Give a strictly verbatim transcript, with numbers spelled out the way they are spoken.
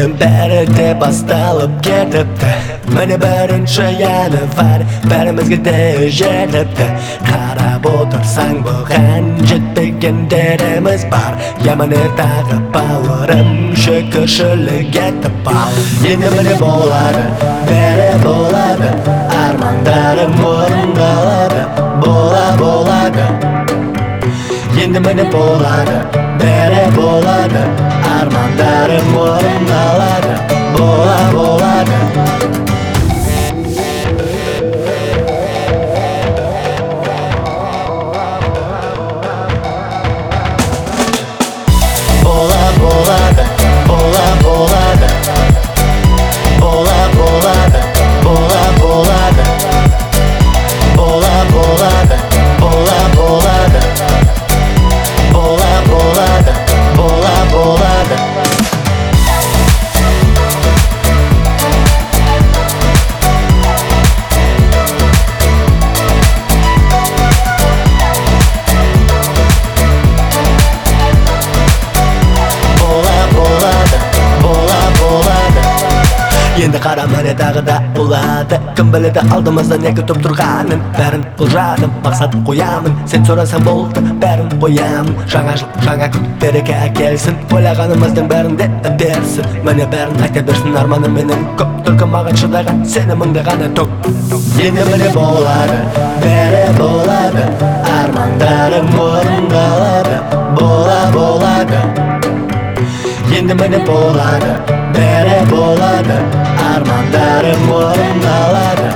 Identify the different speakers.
Speaker 1: Бүгін бәрі де басталып кетіпті. Міне бірінші январь бәрімізге де жетіпті. Қарап отырсаң бұған жетпегендеріміз бар. Я міне тағы бауырым шүкіршілік етіп ал. Енді міне болады, бәрі болады, армандарым орындалады. Бола болады, енді міне болады, бәрі болады, армандарым орындалады. Бола болады. Бола болады, бола болады, бола болады, бола болады, бола болады, бола болады, бола болады, бола болады. Енді қара міне тағы да болады. Кім біледі алдымызда не күтіп тұрғанын. Бәрін қылжадым, мақсат қоямын. Сен сұрасаң болды, бәрін қоямын. Жаңа жыл, жаңа күн, береке әкелсін. Ойлағанымыздың бәрін де берсін. Міне бәрін айта берсін, арманым менің көп. Только маған шыдаған сеніміңді ғана тоқ. Енді міне болады, бәрі болады, армандарым орындалады. Бола болады, енді міне болады, бәрі болады, армандарым орындалады.